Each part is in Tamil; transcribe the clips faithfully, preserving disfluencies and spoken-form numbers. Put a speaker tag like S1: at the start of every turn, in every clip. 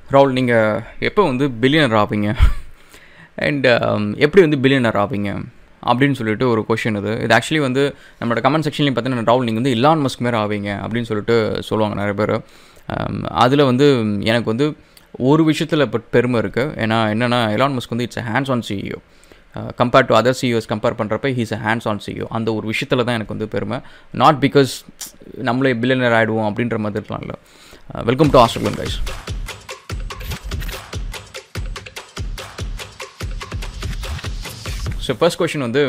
S1: ராகுல், நீங்கள் எப்போ வந்து பில்லியனர் ஆவீங்க அண்ட் எப்படி வந்து பில்லியனர் ஆவீங்க அப்படின்னு சொல்லிட்டு ஒரு கொஷின் இது இது ஆக்சுவலி வந்து நம்மளோட கமெண்ட் செக்ஷன்லேயும் பார்த்தீங்கன்னா ராகுல் நீங்கள் வந்து இலான் மஸ்க் மாரி ஆவீங்க அப்படின்னு சொல்லிட்டு சொல்லுவாங்க நிறைய பேர். அதில் வந்து எனக்கு வந்து ஒரு விஷயத்தில் இப்போ பெருமை இருக்குது. ஏன்னா என்னென்னா இலான் மஸ்க் வந்து it's a hands on CEO. Compare to other CEOs compare பண்ணுறப்ப he's a hands on CEO. அந்த ஒரு விஷயத்தில் தான் எனக்கு வந்து பெருமை. நாட் பிகாஸ் நம்மளே பில்லியனர் ஆகிடுவோம் அப்படின்ற மாதிரி இருக்கலாம். இல்லை, welcome to Australian guys. So first question வந்து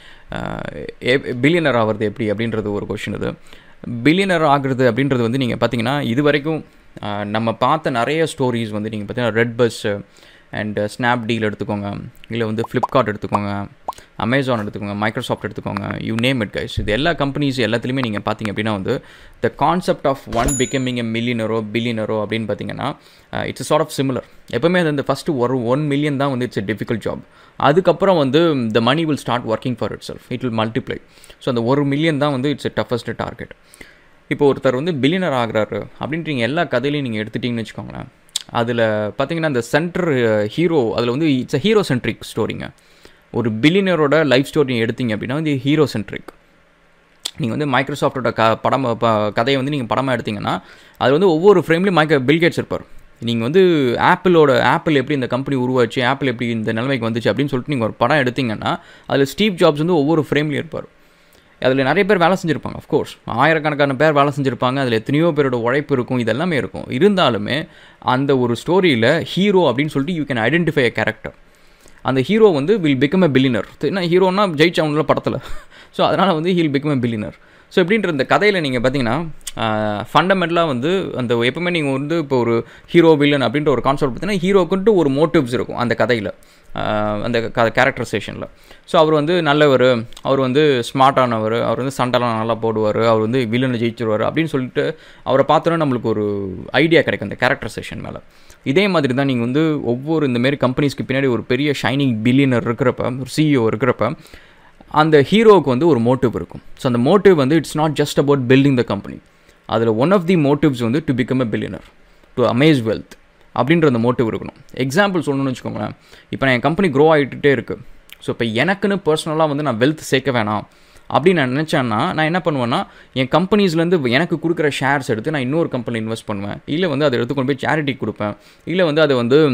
S1: பில்லியனர் ஆகிறது எப்படி அப்படின்றது ஒரு கொஷின். இது பில்லியனர் ஆகிறது அப்படின்றது வந்து நீங்கள் பார்த்தீங்கன்னா இது வரைக்கும் நம்ம பார்த்த நிறைய ஸ்டோரிஸ் வந்து நீங்கள் பார்த்தீங்கன்னா ரெட் பஸ் அண்ட் ஸ்னாப்டீல் எடுத்துக்கோங்க, இல்லை வந்து ஃப்ளிப்கார்ட் எடுத்துக்கோங்க, அமேசான் எடுத்துக்கோங்க, மைக்ரோசாஃப்ட் எடுத்துக்கோங்க, யூ நேம் இட் கைஸ். இது எல்லா கம்பெனிஸ் எல்லாத்துலேயுமே நீங்கள் பார்த்தீங்க அப்படின்னா வந்து the concept of one becoming a மில்லியனரோ பில்லியனரோ அப்படின்னு பார்த்தீங்கன்னா இட்ஸ் சார்ட் ஆஃப் சிமிலர். எப்போவுமே அது அந்த ஃபஸ்ட்டு ஒரு ஒன் மில்லியன் தான் வந்து இட்ஸ் எ டிஃபிகல்ட் ஜாப். அதுக்கப்புறம் வந்து the money will start working for itself, it will multiply. So அந்த ஒரு மில்லியன் தான் வந்து இட்ஸ் எ டஃபஸ்ட் டார்கெட். இப்போ ஒருத்தர் வந்து பில்லியனர் ஆகிறாரு அப்படின்றீங்க எல்லா கதையிலையும் நீங்கள் எடுத்துட்டிங்கன்னு வச்சுக்கோங்களேன். அதில் பார்த்தீங்கன்னா அந்த சென்டர் ஹீரோ அதில் வந்து இட்ஸ் அ ஹீரோ சென்ட்ரிக் ஸ்டோரிங்க. ஒரு பில்லியனரோட லைஃப் ஸ்டோரி எடுத்திங்க அப்படின்னா வந்து ஹீரோ சென்ட்ரிக். நீங்கள் வந்து மைக்ரோசாஃப்டோட க படம் கதையை வந்து நீங்கள் படமாக எடுத்திங்கன்னா அது வந்து ஒவ்வொரு ஃப்ரேம்லேயும் மைக்க பில்கேட்ஸ் இருப்பார். நீங்கள் வந்து ஆப்பிளோட ஆப்பிள் எப்படி இந்த கம்பெனி உருவாச்சு, ஆப்பிள் எப்படி இந்த நிலைமைக்கு வந்துச்சு அப்படின்னு சொல்லிட்டு நீங்கள் ஒரு படம் எடுத்திங்கன்னா அதில் ஸ்டீவ் ஜாப்ஸ் வந்து ஒவ்வொரு ஃப்ரேம்லேயும் இருப்பார். அதில் நிறைய பேர் வேலை செஞ்சுருப்பாங்க, அஃப்கோர்ஸ் ஆயிரக்கணக்கான பேர் வேலை செஞ்சுருப்பாங்க. அதில் எத்தனையோ பேரோட உழைப்பு இருக்கும், இதெல்லாமே இருக்கும். இருந்தாலுமே அந்த ஒரு ஸ்டோரியில் ஹீரோ அப்படின்னு சொல்லிட்டு you can identify a character. அந்த ஹீரோ வந்து வில் பிகம் எ பில்லியனர். ஏன்னா ஹீரோனா ஜெயிச்சவங்கள படத்தில். ஸோ அதனால் வந்து he'll become a billionaire. So எப்படின்ற இந்த கதையில் நீங்கள் பார்த்தீங்கன்னா ஃபண்டமெண்டலாக வந்து அந்த எப்பவுமே நீங்கள் வந்து இப்போ ஒரு ஹீரோ வில்லன் அப்படின்ற ஒரு கான்செப்ட் பார்த்தீங்கன்னா ஹீரோக்குன்ட்டு ஒரு மோட்டிவ்ஸ் இருக்கும் அந்த கதையில், அந்த க கேரக்டரைசேஷனில். ஸோ அவர் வந்து நல்லவர், அவர் வந்து ஸ்மார்ட்டானவர், அவர் வந்து சண்டைலாம் நல்லா போடுவார், அவர் வந்து வில்லனை ஜெயிச்சிருவார் அப்படின்னு சொல்லிட்டு அவரை பார்த்தோன்னா நம்மளுக்கு ஒரு ஐடியா கிடைக்கும் அந்த கேரக்டரைசேஷன் மேலே. இதே மாதிரி தான் நீங்கள் வந்து ஒவ்வொரு இந்தமாரி கம்பெனிஸ்க்கு பின்னாடி ஒரு பெரிய ஷைனிங் பில்லியனர் இருக்கிறப்ப, ஒரு சிஇஓ இருக்கிறப்ப அந்த ஹீரோவுக்கு வந்து ஒரு மோட்டிவ் இருக்கும். ஸோ அந்த மோட்டிவ் வந்து it's not just about building the company. அதில் ஒன் ஆஃப் தி மோட்டிவ்ஸ் வந்து to become a billionaire, to amass wealth அப்படின்ற அந்த மோட்டிவ் இருக்கணும். எக்ஸாம்பிள் சொல்லணும்னு வச்சுக்கோங்களேன், இப்போ நான் என் கம்பெனி க்ரோ ஆகிட்டுட்டே இருக்குது. ஸோ இப்போ எனக்குன்னு பர்சனலாக வந்து நான் வெல்த் சேர்க்க வேணாம் அப்படின்னு நான் நினச்சேன்னா நான் என்ன பண்ணுவேன்னா என் கம்பெனிஸ்லேருந்து எனக்கு கொடுக்குற ஷேர்ஸ் எடுத்து நான் இன்னொரு கம்பெனி இன்வெஸ்ட் பண்ணுவேன், இல்லை வந்து அதை எடுத்து கொண்டு போய் சேரிட்டி கொடுப்பேன், இல்லை வந்து அதை வந்து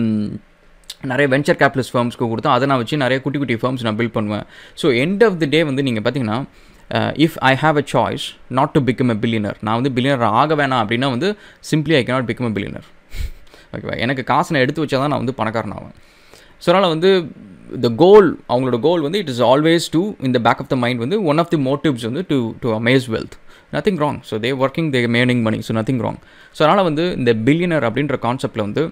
S1: நிறைய வெஞ்சர் கேபிட்டலிஸ்ட் ஃபர்ம்ஸ்க்கு கொடுத்து அதை நான் வச்சு நிறைய குட்டி குட்டி ஃபர்ம்ஸ் நான் பில்ட் பண்ணுவேன். So end of the day வந்து நீங்கள் பார்த்தீங்கன்னா if I have a choice not to become a billionaire, நான் வந்து பில்லியனர் ஆக வேணாம் அப்படின்னா வந்து simply I cannot become a billionaire. ஓகேவா? எனக்கு காசு நான் எடுத்து வச்சா தான் நான் வந்து பணக்காரன் ஆவேன். ஸோ அதனால் வந்து த கோல், அவங்களோட கோல் வந்து it is always to in the back of the mind வந்து ஒன் ஆஃப் தி மோட்டிவ்ஸ் வந்து to to amass wealth. Nothing wrong. So they working, they மேர்னிங் money. So nothing wrong. So அதனால் வந்து இந்த பில்லியனர் அப்படின்ற கான்செப்டில் வந்து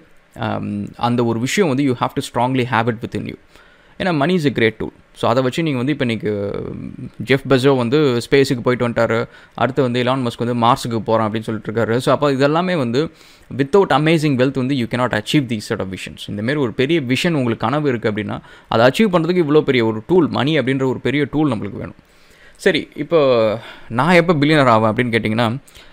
S1: அந்த ஒரு விஷயம் வந்து you have to strongly have it within you. ஏன்னா money is a great tool. So அதை வச்சு நீங்கள் வந்து இப்போ இன்றைக்கி ஜெஃப் பெஸோ வந்து ஸ்பேஸுக்கு போயிட்டு வந்துட்டார், அடுத்து வந்து இலான் மஸ்க் வந்து மார்ஸுக்கு போகிறான் அப்படின்னு சொல்லிட்டு இருக்காரு. ஸோ அப்போ இதெல்லாமே வந்து வித்தவுட் அமேசிங் வெல்த் வந்து you cannot achieve these set of visions. இந்தமாரி ஒரு பெரிய விஷன் உங்களுக்கு கனவு இருக்குது அப்படின்னா அதை அச்சீவ் பண்ணுறதுக்கு இவ்வளோ பெரிய ஒரு டூல், மணி அப்படின்ற ஒரு பெரிய டூல் நம்மளுக்கு வேணும். சரி, இப்போ நான் எப்போ பில்லியனர் ஆவேன் அப்படின்னு கேட்டிங்கன்னா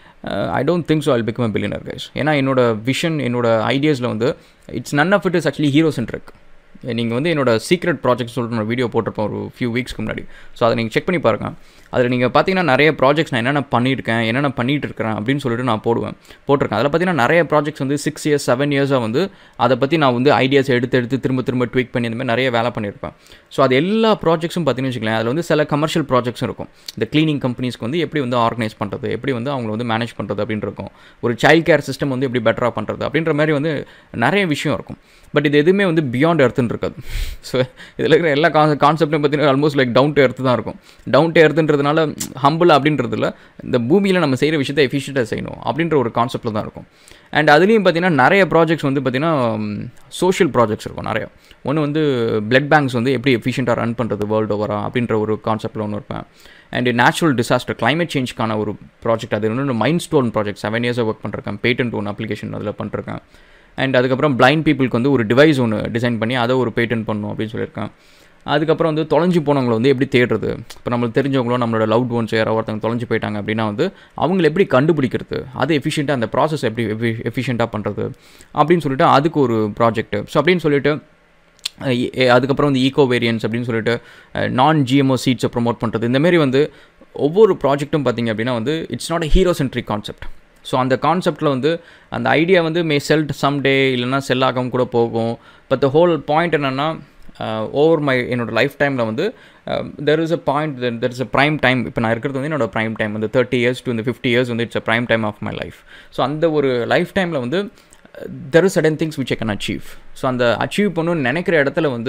S1: I don't think so I'll become a billionaire guys. ஏன்னா என்னோட விஷன், என்னோட ஐடியாஸில் வந்து it's none of it is actually hero centric. நீங்கள் வந்து என்னோட சீக்ரெட் ப்ராஜெக்ட் சொல்லிட்டு நான் வீடியோ போட்டிருப்பேன் ஒரு ஃபியூ வீக்ஸ்க்கு முன்னாடி. ஸோ அதை நீங்கள் செக் பண்ணி பாருங்கள். அதில் நீங்கள் பார்த்தீங்கன்னா நிறைய ப்ராஜெக்ட்ஸ் நான் என்னென்ன பண்ணியிருக்கேன், என்னென்ன பண்ணிகிட்டு இருக்கிறேன் அப்படின்னு சொல்லிட்டு நான் போடுவேன் போட்டிருக்கேன் அதில் பார்த்தீங்கன்னா நிறைய ப்ராஜெக்ட்ஸ் வந்து சிக்ஸ் இயர்ஸ் செவன் இயர்ஸாக வந்து அதை பற்றி நான் வந்து ஐடியாஸ் எடுத்து எடுத்து திரும்ப திரும்ப ட்வீக் பண்ணி அந்த மாதிரி நிறைய வேலை பண்ணியிருப்பேன். ஸோ அது எல்லா ப்ராஜெக்ட்ஸும் பார்த்தீங்கன்னு வச்சுக்கலாம், அதில் வந்து சில கமர்ஷியல் ப்ராஜெக்ட்ஸும் இருக்கும். இந்த க்ளீனிங் கம்பெனிஸ்க்கு வந்து எப்படி வந்து ஆர்கனைஸ் பண்ணுறது, எப்படி வந்து அவங்களை வந்து மேனேஜ் பண்ணுறது அப்படின்னு இருக்கும். ஒரு சைல்ட் கேர் சிஸ்டம் வந்து எப்படி பெட்டராக பண்ணுறது அப்படின்ற மாதிரி வந்து நிறைய விஷயம் இருக்கும். பட் இது எதுவுமே வந்து பியாண்ட் எர்த்துன்னு இருக்காது. ஸோ இதில் இருக்கிற எல்லா கான் கான்செப்ட்டும் பார்த்தீங்கன்னா almost like down to earth தான் இருக்கும். டவுன் டு எர்த்துன்றதுனால ஹம்பிள் அப்படின்றதுல இந்த பூமியில் நம்ம செய்கிற விஷயத்தை எஃபிஷியண்ட்டாக செய்யணும் அப்படின்ற ஒரு கான்செப்டில் தான் இருக்கும். அண்ட் அதுலேயும் பார்த்தீங்கன்னா நிறைய ப்ராஜெக்ட்ஸ் வந்து பார்த்தீங்கன்னா சோஷியல் ப்ராஜெக்ட்ஸ் இருக்கும் நிறையா. ஒன்று வந்து பிளட் பேங்க்ஸ் வந்து எப்படி எஃபிஷியண்ட்டாக ரன் பண்ணுறது வேர்ல்டு ஓவராக அப்படின்ற ஒரு கான்செப்டில் ஒன்று இருப்பேன். அண்ட் நேச்சுரல் டிசாஸ்டர், கிளைமேட் சேஞ்சுக்கான ஒரு ப்ராஜெக்ட், அது இன்னொன்று மைண்ட் ஸ்டோன் ப்ராஜெக்ட் செவன் இயர்ஸாக ஒர்க் பண்ணிருக்கேன். பேட்டன்ட் ஒன்று அப்ளிகேஷன் அதில் பண்ணிருக்கேன். அண்ட் அதுக்கப்புறம் பிளைண்ட் பீப்புளுக்கு வந்து ஒரு டிவைஸ் ஒன்று டிசைன் பண்ணி அதை ஒரு பேட்டன்ட் பண்ணணும் அப்படின்னு சொல்லியிருக்கேன். அதுக்கப்புறம் வந்து தொலைஞ்சு போனவங்களை வந்து எப்படி தேடுறது, இப்போ நம்மளுக்கு தெரிஞ்சவங்களோ நம்மளோட லவ்ட் ஒன்ஸ் யாராவது ஒருத்தவங்க தொலைஞ்சு போயிட்டாங்க அப்படின்னா வந்து அவங்களை எப்படி கண்டுபிடிக்கிறது, அது எஃபிஷியண்ட்டாக அந்த ப்ராசஸ் எப்படி எஃபிஷியண்ட்டாக பண்ணுறது அப்படின்னு சொல்லிட்டு அதுக்கு ஒரு ப்ராஜெக்ட். ஸோ அப்படின்னு சொல்லிட்டு அதுக்கப்புறம் வந்து ஈகோ வேரியன்ஸ் அப்படின்னு சொல்லிட்டு நான் ஜிஎம்ஓ சீட்ஸை ப்ரொமோட் பண்ணுறது. இந்தமாரி வந்து ஒவ்வொரு ப்ராஜெக்ட்டும் பார்த்திங்க அப்படின்னா வந்து it's not a hero centric concept. So அந்த கான்செப்டில் வந்து அந்த ஐடியா வந்து மே செல்ட் சம் டே இல்லைனா செல் ஆகாமல் கூட போகும். பட் த ஹோல் பாயிண்ட் என்னென்னா ஓவர் மை என்னோட லைஃப் டைமில் வந்து there is a point there is a prime time. இப்போ நான் இருக்கிறது வந்து என்னோட ப்ரைம் டைம் வந்து தேர்ட்டி இயர்ஸ் டு இந்த ஃபிஃப்டி இயர்ஸ் வந்து it's a prime time of my life. So அந்த ஒரு லைஃப் டைமில் வந்து there is sudden things which I can achieve. So அந்த அச்சீவ் பண்ணணும்னு நினைக்கிற இடத்துல வந்து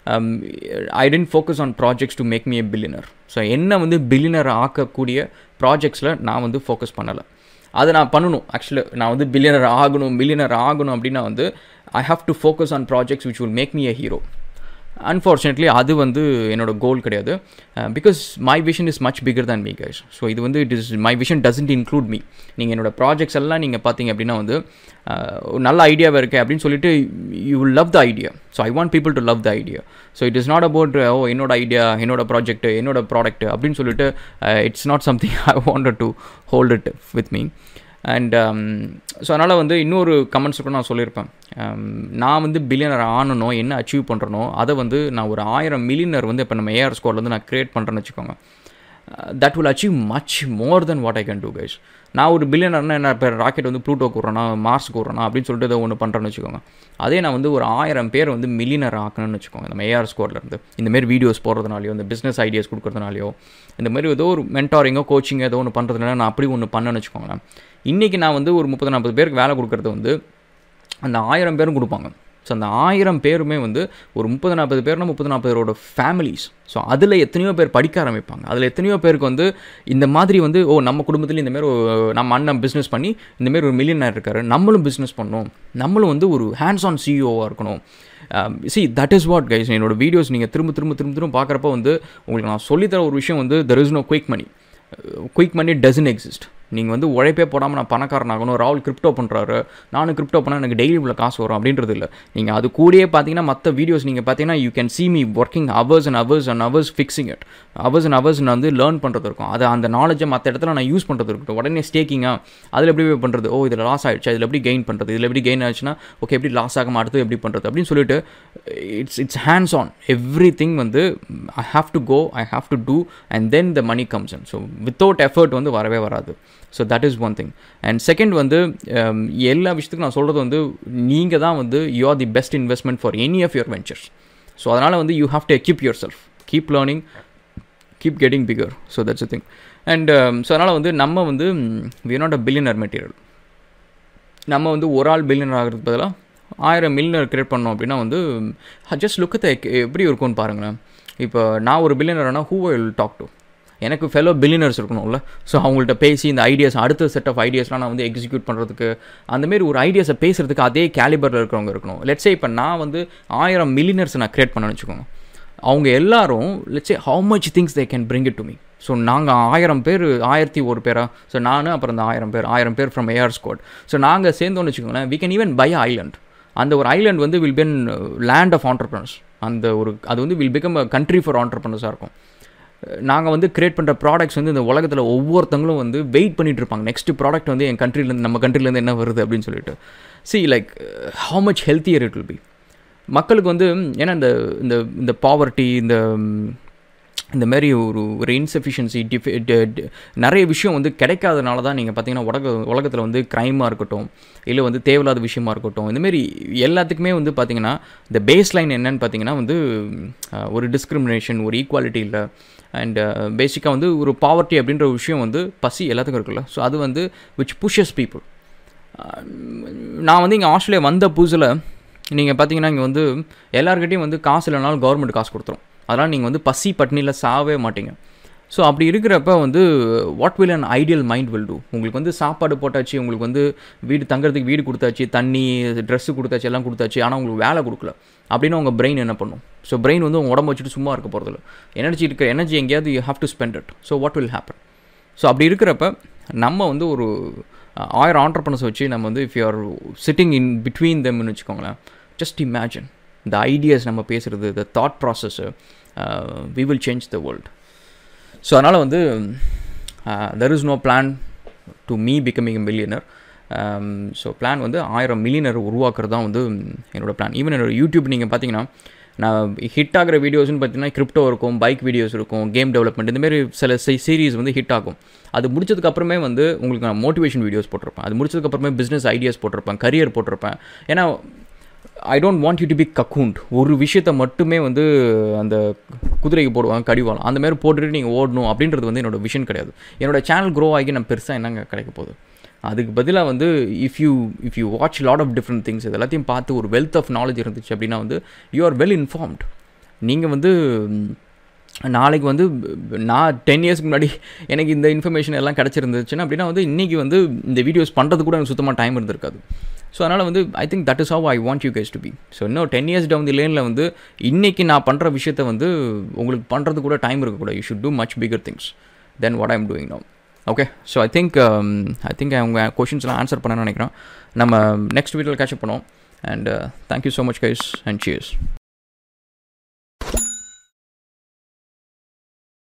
S1: I tend focus on projects to make me a billionaire. So என்ன வந்து பில்லியனர் ஆக்கக்கூடிய ப்ராஜெக்ட்ஸில் நான் வந்து ஃபோக்கஸ் பண்ணலை. அதை நான் பண்ணணும். ஆக்சுவலாக நான் வந்து பில்லியனர் ஆகணும் பில்லியனர் ஆகணும் அப்படின்னா வந்து I have to focus on projects which will make me a hero. Unfortunately அது வந்து என்னோட கோல் கிடையாது. Because my vision is much bigger than me guys. So இது வந்து it is my vision doesn't include me. நீங்கள் என்னோட ப்ராஜெக்ட்ஸ் எல்லாம் நீங்கள் பார்த்தீங்க அப்படின்னா வந்து நல்ல ஐடியாவாக இருக்குது அப்படின்னு சொல்லிட்டு you will love the idea. So I want people to love the idea. So it is not about oh என்னோட ஐடியா என்னோட ப்ராஜெக்ட் என்னோட ப்ராடக்ட் அப்படின்னு சொல்லிட்டு it's not something I wanted to hold it with me. And so அதனால் வந்து இன்னொரு கமெண்ட்ஸ் கூட நான் சொல்லியிருப்பேன், நான் வந்து பில்லியனர் ஆனனோ என்ன அச்சீவ் பண்ணுறனோ அதை வந்து நான் ஒரு ஆயிரம் மில்லியனர் வந்து இப்போ நம்ம ஏஆர் ஸ்குவாட்லேருந்து நான் க்ரியேட் பண்ணுறேன்னு வச்சுக்கோங்க. That will achieve much more then what I can do guys. நான் ஒரு பில்லியனர்னா என்ன இப்போ ராக்கெட் வந்து ப்ளூட்டோக்கு விட்றேன்னா மார்ஸ்க்கு விட்றேன்னா அப்படின்னு சொல்லிட்டு ஏதோ ஒன்று பண்ணுறேன்னு வச்சுக்கோங்க. அதே நான் வந்து ஒரு ஆயிரம் பேர் வந்து மில்லியனர் ஆக்கணும்னு வச்சுக்கோங்க நம்ம ஏஆர் ஸ்குவாட்லேருந்து. இந்தமாரி வீடியோஸ் போடுறதுனாலையோ இந்த பிஸ்னஸ் ஐடியாஸ் கொடுக்குறதுனாலையோ இந்தமாரி ஏதோ ஒரு மென்டாரிங்கோ கோச்சிங்கோ ஏதோ ஒன்று பண்ணுறதுனால நான் அப்படி ஒன்று பண்ணேன்னு வச்சுக்கோங்களேன். இன்றைக்கி நான் வந்து ஒரு முப்பது நாற்பது பேருக்கு வேலை கொடுக்குறது வந்து அந்த ஆயிரம் பேரும் கொடுப்பாங்க. ஸோ அந்த ஆயிரம் பேருமே வந்து ஒரு முப்பது நாற்பது பேர்னா முப்பது நாற்பது பேரோட ஃபேமிலிஸ். ஸோ அதில் எத்தனையோ பேர் படிக்க ஆரம்பிப்பாங்க. அதில் எத்தனையோ பேருக்கு வந்து இந்த மாதிரி வந்து ஓ நம்ம குடும்பத்துலேயும் இந்தமாரி நம்ம அண்ணன் பிஸ்னஸ் பண்ணி இந்தமாரி ஒரு மில்லியனர் இருக்காரு, நம்மளும் பிஸ்னஸ் பண்ணணும், நம்மளும் வந்து ஒரு ஹேண்ட்ஸ் ஆன் சிஇஓவாக இருக்கணும். See that is what guys. என்னோடய வீடியோஸ் நீங்கள் திரும்ப திரும்ப திரும்ப திரும்ப பார்க்குறப்ப வந்து உங்களுக்கு நான் சொல்லித்தர ஒரு விஷயம் வந்து there is no quick money. Quick money doesn't exist. நீங்கள் வந்து உழைப்பே போடாமல் நான் பணக்காரன் ஆகணும், ராகுல் கிரிப்டோ பண்ணுறாரு நானும் கிரிப்டோ பண்ணால் எனக்கு டெய்லி இவ்வளோ காசு வரும் அப்படின்றது இல்லை. நீங்கள் அது கூடயே பார்த்தீங்கன்னா மற்ற வீடியோஸ் நீங்கள் பார்த்தீங்கன்னா you can see me working hours and hours and hours fixing it. Hours and hours நான் வந்து லேர்ன் பண்ணுறது இருக்கும். அது அந்த நாலேஜை மற்ற இடத்துல நான் யூஸ் பண்ணுறது இருக்கட்டும். உடனே ஸ்டேக்கிங்காக அதில் எப்படி பண்ணுறது, ஓ இதில் லாஸ் ஆகிடுச்சு அதில் எப்படி கெயின் பண்ணுறது, இதில் எப்படி கெயின் ஆச்சுன்னா ஓகே எப்படி லாஸ் ஆகாமல் அடுத்து எப்படி பண்ணுறது அப்படின்னு சொல்லிட்டு it's it's hands on everything வந்து I have to go I have to do and then the money comes in. So without effort வந்து வரவே வராது. So that is one thing. And second வந்து எல்லா விஷயத்துக்கும் நான் சொல்கிறது வந்து நீங்கள் தான் வந்து you are the best investment for any of your ventures. So அதனால் வந்து you have to equip yourself, keep learning, keep getting figure. So that's a thing. And so அதனால் வந்து நம்ம வந்து we are not a billionaire material. நம்ம வந்து ஒரு ஆள் பில்லியனர் ஆகிறதுக்கு பதிலாக ஆயிரம் மில்லியனர் கிரியேட் பண்ணோம் அப்படின்னா வந்து ஜஸ்ட் லுக் அட் எப்படி இருக்கும்னு பாருங்களேன். இப்போ நான் ஒரு பில்லியனர்னா who I will talk to, எனக்கு ஃபெலோ பில்லியனர்ஸ் இருக்கணும்ல. ஸோ அவங்கள்ட்ட பேசி இந்த ஐடியாஸ் அடுத்த செட் ஆஃப் ஐடியாஸ்லாம் நான் வந்து எக்ஸிக்யூட் பண்ணுறதுக்கு அந்தமாரி ஒரு ஐடியாஸை பேசுகிறதுக்கு அதே கேலிபரில் இருக்கிறவங்க இருக்கணும். லெட்ஸே இப்போ நான் வந்து ஆயிரம் மில்லியனர்ஸ் நான் க்ரியேட் பண்ண வச்சுக்கோங்க. அவங்க எல்லாரும் let's say how much things they can bring it to me. So நாங்கள் ஆயிரம் பேர் ஆயிரத்தி ஒரு பேரா ஸோ நான் அப்புறம் இந்த ஆயிரம் பேர் ஆயிரம் பேர் ஃப்ரம் ஏஆர் ஸ்குவாட். ஸோ நாங்கள் சேர்ந்தோன்னு வச்சுக்கோங்களேன், we can even buy island. அந்த ஒரு ஐலாண்ட் வந்து will been land of entrepreneurs. அந்த ஒரு அது வந்து will become a country for ஆண்டர்ப்ரனர்ஸாக இருக்கும். நாங்கள் வந்து கிரியேட் பண்ணுற ப்ராடக்ட்ஸ் வந்து இந்த உலகத்தில் ஒவ்வொருத்தங்களும் வந்து வெயிட் பண்ணிகிட்டு இருப்பாங்க நெக்ஸ்ட் ப்ராடக்ட் வந்து என் கண்ட்ரிலேருந்து நம்ம கண்ட்ரிலேருந்து என்ன வருது அப்படின்னு சொல்லிட்டு. See like how much healthier it will be. மக்களுக்கு வந்து ஏன்னா இந்த இந்த பாவர்ட்டி இந்த இந்த மாதிரி ஒரு ஒரு இன்சஃபிஷியன்சி டிஃபி நிறைய விஷயம் வந்து கிடைக்காதனால தான் நீங்கள் பார்த்தீங்கன்னா உலக உலகத்தில் வந்து க்ரைமாக இருக்கட்டும் இல்லை வந்து தேவையில்லாத விஷயமா இருக்கட்டும் இந்தமாரி எல்லாத்துக்குமே வந்து பார்த்திங்கன்னா இந்த பேஸ் லைன் என்னன்னு பார்த்தீங்கன்னா வந்து ஒரு டிஸ்கிரிமினேஷன் ஒரு ஈக்குவாலிட்டி இல்லை. அண்ட் பேசிக்காக வந்து ஒரு பாவர்ட்டி அப்படின்ற ஒரு விஷயம் வந்து பசி எல்லாத்துக்கும் இருக்குல்ல. ஸோ அது வந்து விச் புஷஸ் பீப்புள். நான் வந்து இங்கே ஆஸ்திரேலியா வந்த புதுசில் நீங்கள் பார்த்தீங்கன்னா இங்கே வந்து எல்லாருக்கிட்டையும் வந்து காசு இல்லைனாலும் கவர்மெண்ட் காசு கொடுத்துரும். அதனால் நீங்கள் வந்து பசி பட்னியில் சாவே மாட்டீங்க. ஸோ அப்படி இருக்கிறப்ப வந்து what will an ideal mind will do. உங்களுக்கு வந்து சாப்பாடு போட்டாச்சு, உங்களுக்கு வந்து வீடு தங்குறதுக்கு வீடு கொடுத்தாச்சு, தண்ணி ட்ரெஸ்ஸு கொடுத்தாச்சு, எல்லாம் கொடுத்தாச்சு, ஆனால் உங்களுக்கு வேலை கொடுக்கல அப்படின்னா உங்கள் பிரெயின் என்ன பண்ணும்? ஸோ பிரெயின் வந்து உங்கள் உடம்பு வச்சுட்டு சும்மா இருக்க போகிறதில்ல. எனர்ஜி இருக்கிற எனர்ஜி எங்கேயாவது you have to spend it. So what will happen? So அப்படி இருக்கிறப்ப நம்ம வந்து ஒரு ஆயிரம் ஆண்டர்ப்ரனர்ஸ் வச்சு நம்ம வந்து if you are sitting in between தெம்னு வச்சுக்கோங்களேன், ஜஸ்ட் இமேஜின் இந்த ஐடியாஸ் நம்ம பேசுகிறது, இந்த thought process we will change the world. So அதனால் வந்து there is no plan to me becoming a millionaire. So plan வந்து ஆயிரம் மில்லியனர் உருவாக்குறது தான் வந்து என்னோடய பிளான். ஈவன் என்னோட யூடியூப் நீங்கள் பார்த்தீங்கன்னா நான் ஹிட் ஆகிற வீடியோஸ்னு பார்த்தீங்கன்னா கிரிப்டோ இருக்கும், பைக் வீடியோஸ் இருக்கும், கேம் டெவலப்மெண்ட், இந்தமாரி சில சீரீஸ் வந்து ஹிட் ஆகும். அது முடிச்சதுக்கப்புறமே வந்து உங்களுக்கு நான் மோட்டிவேஷன் வீடியோஸ் போட்டிருப்பேன். அது முடிச்சதுக்கப்புறமே பிஸ்னஸ் ஐடியாஸ் போட்டிருப்பேன், கரியர் போட்டிருப்பேன். ஏன்னா I don't want you to be cocooned. ஒரு விஷயத்தை மட்டுமே வந்து அந்த குதிரைக்கு போடுவாங்க, கடிவாளம் அந்தமாதிரி போட்டுட்டு நீங்கள் ஓடணும் அப்படின்றது வந்து என்னோடய விஷன் கிடையாது. என்னோடய சேனல் க்ரோ ஆகி நான் பெருசாக என்னங்க கிடைக்க போகுது? அதுக்கு பதிலாக வந்து if you if you watch lot of different things, இது எல்லாத்தையும் பார்த்து ஒரு வெல்த் ஆஃப் நாலேஜ் இருந்துச்சு அப்படின்னா வந்து யூ ஆர் வெல் இன்ஃபார்ம்ட். நீங்கள் வந்து நாளைக்கு வந்து நான் டென் இயர்ஸ்க்கு முன்னாடி எனக்கு இந்த இன்ஃபர்மேஷன் எல்லாம் கிடச்சிருந்துச்சுன்னா அப்படின்னா வந்து இன்றைக்கி வந்து இந்த வீடியோஸ் பண்ணுறது கூட எனக்கு சுத்தமாக டைம் இருந்திருக்காது. ஸோ அதனால் வந்து I think that is how I want you guys to be. So இன்னும் டென் இயர்ஸ் டவுன் தி லேனில் வந்து இன்றைக்கி நான் பண்ணுற விஷயத்தை வந்து உங்களுக்கு பண்ணுறது கூட டைம் இருக்கக்கூடாது. You should do much bigger things then what I am doing now. Okay, so I think I think அவங்க கொஷின்ஸ்லாம் ஆன்சர் பண்ணணும்னு நினைக்கிறேன். நம்ம நெக்ஸ்ட் வீடியோவில் கேட்ச் அப் பண்ணுவோம். And thank you so much guys and cheers.